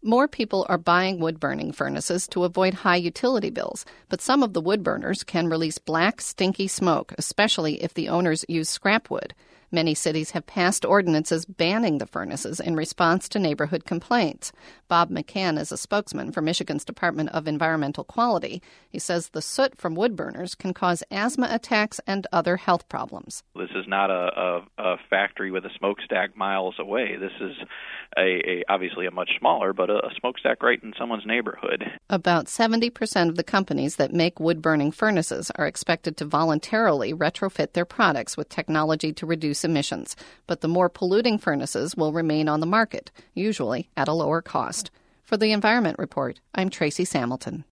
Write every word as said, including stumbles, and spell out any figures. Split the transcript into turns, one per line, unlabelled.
More people are buying wood-burning furnaces to avoid high utility bills, but some of the wood burners can release black, stinky smoke, especially if the owners use scrap wood. Many cities have passed ordinances banning the furnaces in response to neighborhood complaints. Bob McCann is a spokesman for Michigan's Department of Environmental Quality. He says the soot from wood burners can cause asthma attacks and other health problems.
This is not a, a, a factory with a smokestack miles away. This is a, a obviously a much smaller, but a, a smokestack right in someone's neighborhood.
About seventy percent of the companies that make wood-burning furnaces are expected to voluntarily retrofit their products with technology to reduce emissions, but the more polluting furnaces will remain on the market, usually at a lower cost. For the Environment Report, I'm Tracy Samilton.